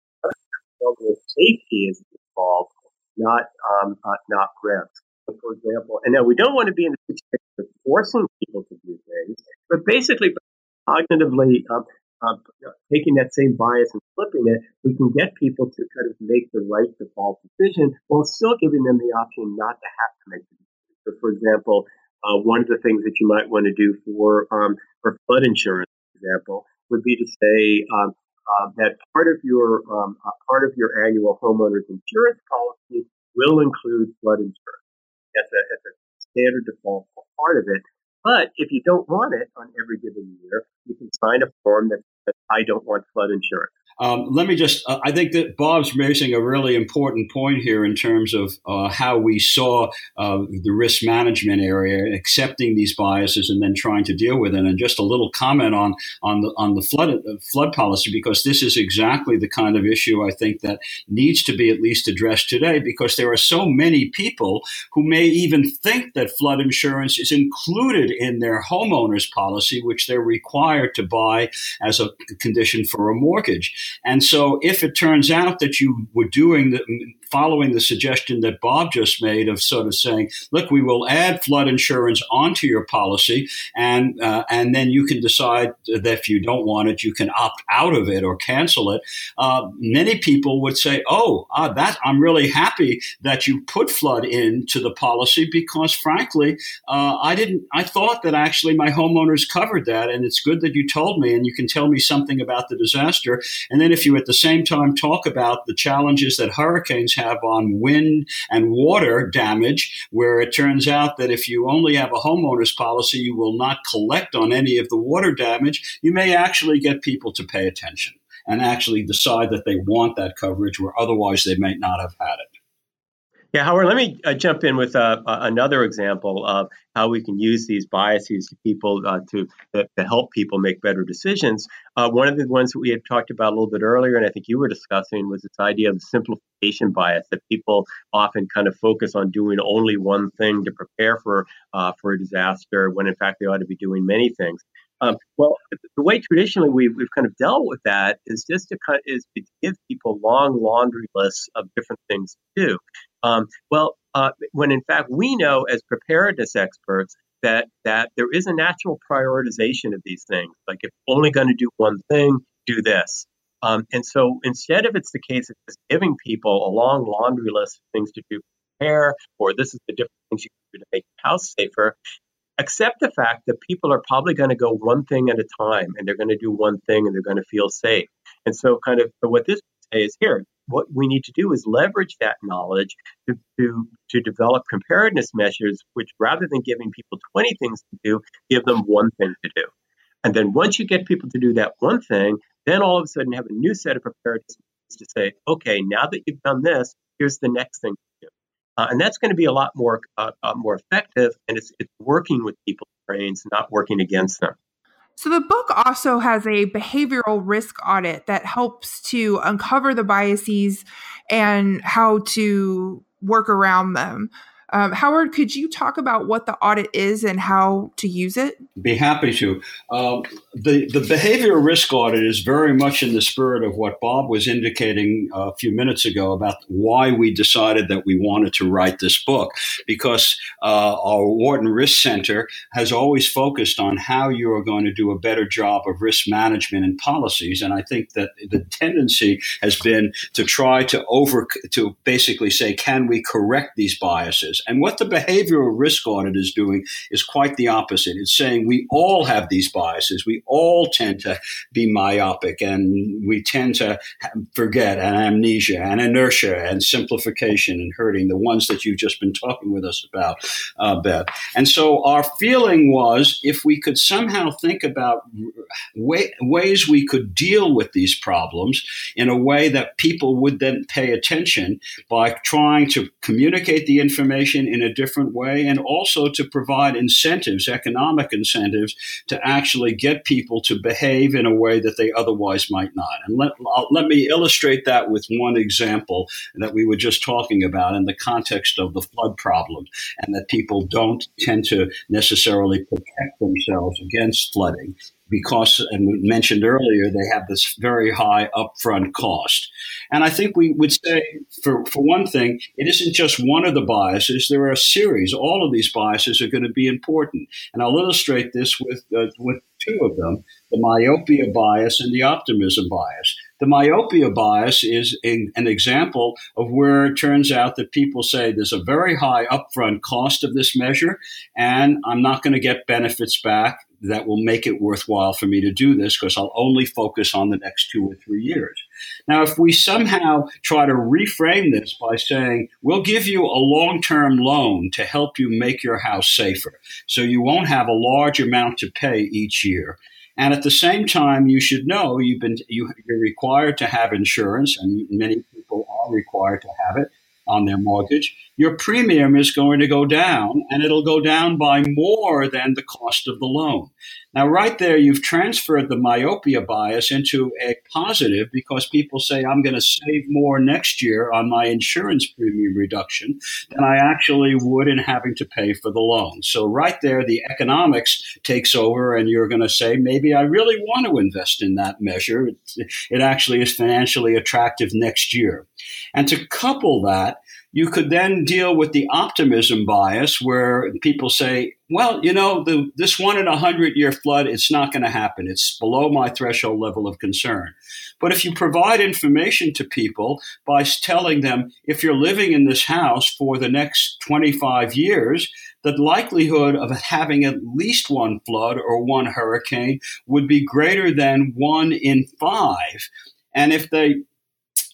Speaker 3: safety is default, not um, uh, not risk. So for example, and now we don't want to be in the situation of forcing people to do things, but basically cognitively. Um, Um, taking that same bias and flipping it, we can get people to kind of make the right default decision while still giving them the option not to have to make the decision. So, for example, uh, one of the things that you might want to do for um, for flood insurance, for example, would be to say um, uh, that part of your um, uh, part of your annual homeowners insurance policy will include flood insurance. That's a, that's a standard default part of it. But if you don't want it on every given year, you can sign a form that says, I don't want flood insurance.
Speaker 2: Um, let me just, uh, I think that Bob's raising a really important point here in terms of uh, how we saw uh, the risk management area, accepting these biases and then trying to deal with it. And just a little comment on on the on the flood uh, flood policy, because this is exactly the kind of issue I think that needs to be at least addressed today, because there are so many people who may even think that flood insurance is included in their homeowner's policy, which they're required to buy as a condition for a mortgage. And so if it turns out that you were doing the, following the suggestion that Bob just made of sort of saying, look, we will add flood insurance onto your policy, and uh, and then you can decide that if you don't want it, you can opt out of it or cancel it. Uh, many people would say, oh, uh, that I'm really happy that you put flood into the policy, because frankly, uh, I didn't, I thought that actually my homeowners covered that, and it's good that you told me, and you can tell me something about the disaster. And then if you at the same time talk about the challenges that hurricanes have on wind and water damage, where it turns out that if you only have a homeowner's policy, you will not collect on any of the water damage, you may actually get people to pay attention and actually decide that they want that coverage where otherwise they might not have had it.
Speaker 3: Yeah, Howard, let me uh, jump in with uh, uh, another example of how we can use these biases to people uh, to, to to help people make better decisions. Uh, one of the ones that we had talked about a little bit earlier, and I think you were discussing, was this idea of simplification bias, that people often kind of focus on doing only one thing to prepare for uh, for a disaster, when in fact they ought to be doing many things. Um, well, the way traditionally we've, we've kind of dealt with that is just to kind is to give people long laundry lists of different things to do. Um, well, uh, when in fact we know as preparedness experts that that there is a natural prioritization of these things. Like if you're only going to do one thing, do this. Um, and so instead of it's the case of just giving people a long laundry list of things to do, prepare, or this is the different things you can do to make your house safer, accept the fact that people are probably going to go one thing at a time, and they're going to do one thing and they're going to feel safe. And so kind of what this would say is here, what we need to do is leverage that knowledge to, to, to develop preparedness measures, which rather than giving people twenty things to do, give them one thing to do. And then once you get people to do that one thing, then all of a sudden have a new set of preparedness to say, okay, now that you've done this, here's the next thing to do. Uh, and that's going to be a lot more uh, uh, more effective, and it's, it's working with people's brains, not working against them.
Speaker 1: So the book also has a behavioral risk audit that helps to uncover the biases and how to work around them. Um, Howard, could you talk about what the audit is and how to use it?
Speaker 2: Be happy to. Um, the, the behavioral risk audit is very much in the spirit of what Bob was indicating a few minutes ago about why we decided that we wanted to write this book, because uh, our Wharton Risk Center has always focused on how you are going to do a better job of risk management and policies. And I think that the tendency has been to try to over, to basically say, can we correct these biases? And what the behavioral risk audit is doing is quite the opposite. It's saying we all have these biases. We all tend to be myopic, and we tend to forget, and amnesia and inertia and simplification and hurting, the ones that you've just been talking with us about, uh, Beth. And so our feeling was, if we could somehow think about way, ways we could deal with these problems in a way that people would then pay attention by trying to communicate the information in a different way, and also to provide incentives, economic incentives, to actually get people to behave in a way that they otherwise might not. And let, let me illustrate that with one example that we were just talking about in the context of the flood problem, and that people don't tend to necessarily protect themselves against flooding, because, and we mentioned earlier, they have this very high upfront cost. And I think we would say, for, for one thing, it isn't just one of the biases. There are a series. All of these biases are going to be important. And I'll illustrate this with, uh, with two of them, the myopia bias and the optimism bias. The myopia bias is a, an example of where it turns out that people say there's a very high upfront cost of this measure, and I'm not going to get benefits back that will make it worthwhile for me to do this, because I'll only focus on the next two or three years. Now, if we somehow try to reframe this by saying, we'll give you a long-term loan to help you make your house safer, so you won't have a large amount to pay each year. And at the same time, you should know you've been, you, you're required to have insurance, and many people are required to have it on their mortgage. Your premium is going to go down, and it'll go down by more than the cost of the loan. Now, right there, you've transferred the myopia bias into a positive, because people say, I'm going to save more next year on my insurance premium reduction than I actually would in having to pay for the loan. So right there, the economics takes over, and you're going to say, maybe I really want to invest in that measure. It, it actually is financially attractive next year. And to couple that, you could then deal with the optimism bias, where people say, well, you know, the, this one in a hundred year flood, it's not going to happen. It's below my threshold level of concern. But if you provide information to people by telling them, if you're living in this house for the next twenty-five years, the likelihood of having at least one flood or one hurricane would be greater than one in five. And if they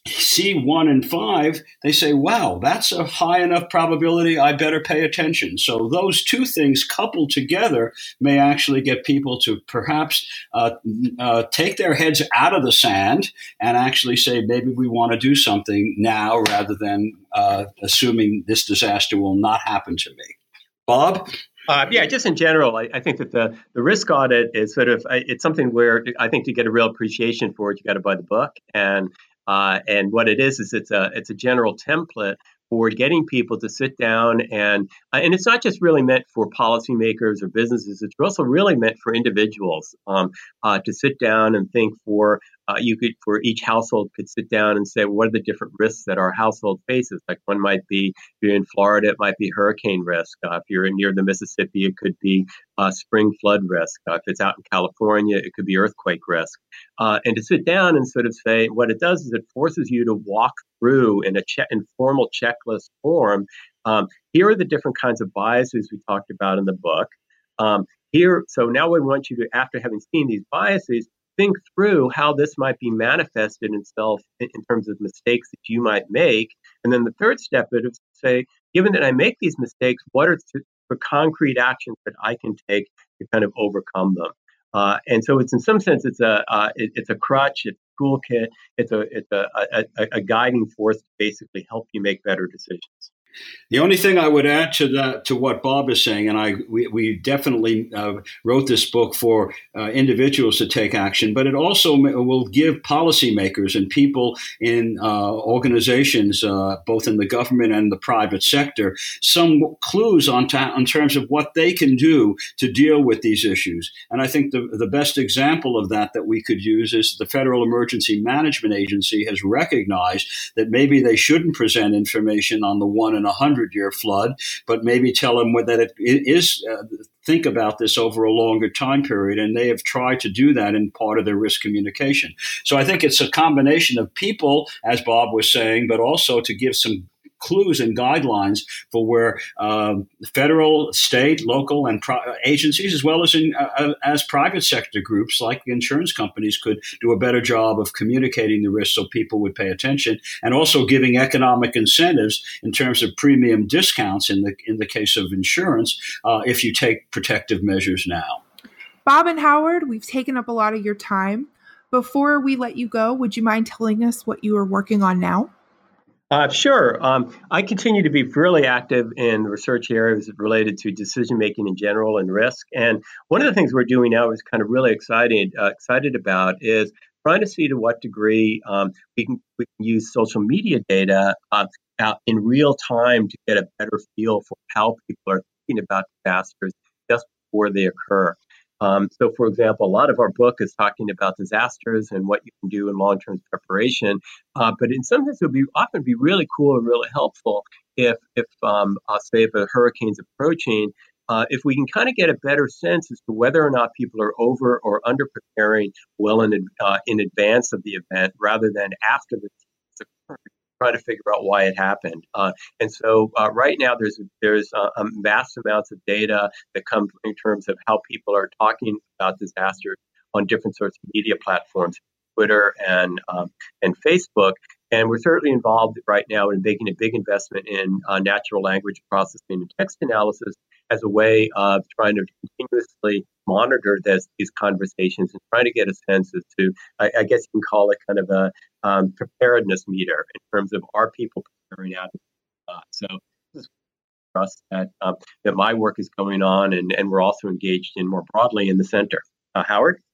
Speaker 2: see one in five, they say, wow, that's a high enough probability, I better pay attention. So those two things coupled together may actually get people to perhaps uh, uh, take their heads out of the sand and actually say, maybe we want to do something now rather than uh, assuming this disaster will not happen to me. Bob?
Speaker 3: Uh, yeah, just in general, I, I think that the, the risk audit is sort of, it's something where I think to get a real appreciation for it, you got to buy the book. And Uh, and what it is is it's a it's a general template for getting people to sit down and uh, and it's not just really meant for policymakers or businesses. It's also really meant for individuals um, uh, to sit down and think for uh, you could for each household could sit down and say, what are the different risks that our household faces? Like one might be, if you're in Florida, it might be hurricane risk. Uh, if you're near the Mississippi, it could be uh, spring flood risk. Uh, if it's out in California, it could be earthquake risk. Uh, and to sit down and sort of say, what it does is it forces you to walk through in a che- informal checklist form. Um, here are the different kinds of biases we talked about in the book. Um, here, so now we want you to, after having seen these biases, think through how this might be manifested itself in, in terms of mistakes that you might make. And then the third step is to say, given that I make these mistakes, what are the concrete actions that I can take to kind of overcome them? Uh, and so it's in some sense, it's a uh, it, it's a crutch, it's a toolkit, it's a it's a, a, a guiding force to basically help you make better decisions.
Speaker 2: The only thing I would add to that, to what Bob is saying, and I we, we definitely uh, wrote this book for uh, individuals to take action, but it also will give policymakers and people in uh, organizations, uh, both in the government and the private sector, some clues on, ta- on terms of what they can do to deal with these issues. And I think the, the best example of that that we could use is the Federal Emergency Management Agency has recognized that maybe they shouldn't present information on the one in a hundred year flood, but maybe tell them that it is, uh, think about this over a longer time period. And they have tried to do that in part of their risk communication. So I think it's a combination of people, as Bob was saying, but also to give some clues and guidelines for where um, federal, state, local, and pro- agencies, as well as in uh, as private sector groups like insurance companies, could do a better job of communicating the risk so people would pay attention, and also giving economic incentives in terms of premium discounts in the in the case of insurance uh, if you take protective measures now.
Speaker 1: Bob and Howard, we've taken up a lot of your time. Before we let you go, would you mind telling us what you are working on now?
Speaker 3: Uh, sure. Um, I continue to be really active in research areas related to decision-making in general and risk. And one of the things we're doing now is kind of really excited, uh, excited about is trying to see to what degree um, we can we can use social media data uh, out in real time to get a better feel for how people are thinking about disasters just before they occur. Um, so, for example, a lot of our book is talking about disasters and what you can do in long-term preparation. Uh, but in some sense, it would be often be really cool and really helpful if, if um, uh, say, if a hurricane's approaching, uh, if we can kind of get a better sense as to whether or not people are over or under preparing well in uh, in advance of the event, rather than after the occurred. Trying to figure out why it happened. Uh, and so uh, right now there's there's uh, um, vast amounts of data that come in terms of how people are talking about disasters on different sorts of media platforms, Twitter and um, and Facebook. And we're certainly involved right now in making a big investment in uh, natural language processing and text analysis as a way of trying to continuously monitor this, these conversations and trying to get a sense as to, I, I guess you can call it kind of a um, preparedness meter in terms of are people preparing out. Uh, so this is for us that, um, that my work is going on, and, and we're also engaged in more broadly in the center. Uh, Howard?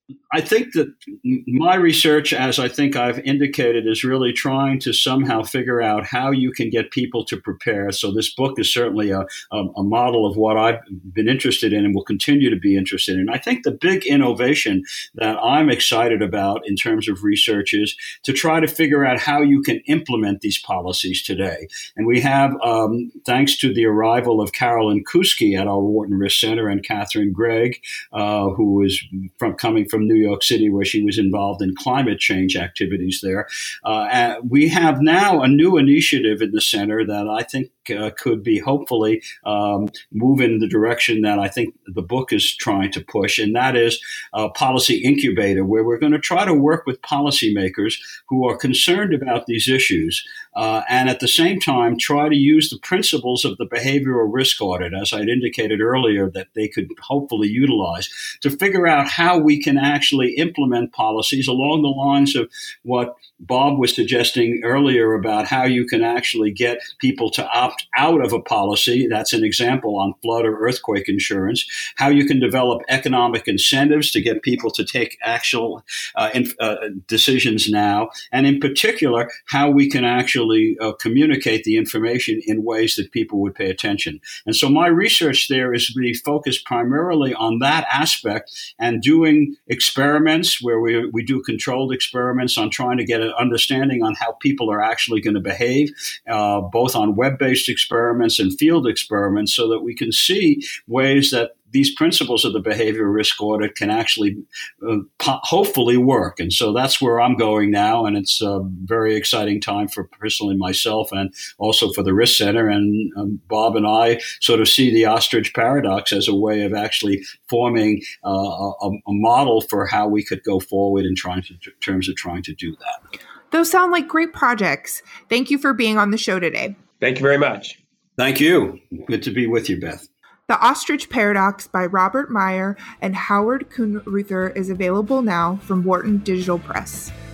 Speaker 2: I think that my research, as I think I've indicated, is really trying to somehow figure out how you can get people to prepare. So this book is certainly a, a, a model of what I've been interested in and will continue to be interested in. I think the big innovation that I'm excited about in terms of research is to try to figure out how you can implement these policies today. And we have, um, thanks to the arrival of Carolyn Kuski at our Wharton Risk Center and Catherine Gregg, uh, who is from coming from New York City, where she was involved in climate change activities there. Uh, we have now a new initiative in the center that I think uh, could be hopefully um, move in the direction that I think the book is trying to push, and that is a policy incubator, where we're going to try to work with policymakers who are concerned about these issues, uh, and at the same time try to use the principles of the behavioral risk audit, as I'd indicated earlier, that they could hopefully utilize to figure out how we can actually implement policies along the lines of what Bob was suggesting earlier about how you can actually get people to opt out of a policy. That's an example on flood or earthquake insurance. How you can develop economic incentives to get people to take actual uh, inf- uh, decisions now. And in particular, how we can actually uh, communicate the information in ways that people would pay attention. And so my research there is really focused primarily on that aspect and doing experiments where we, we do controlled experiments on trying to get an understanding on how people are actually going to behave, uh, both on web-based experiments and field experiments, so that we can see ways that these principles of the behavioral risk audit can actually uh, po- hopefully work. And so that's where I'm going now. And it's a very exciting time for personally myself and also for the Risk Center. And um, Bob and I sort of see the ostrich paradox as a way of actually forming uh, a, a model for how we could go forward in, trying to, in terms of trying to do that.
Speaker 1: Those sound like great projects. Thank you for being on the show today.
Speaker 3: Thank you very much.
Speaker 2: Thank you. Good to be with you, Beth.
Speaker 1: The Ostrich Paradox by Robert Meyer and Howard Kuhnreuther is available now from Wharton Digital Press.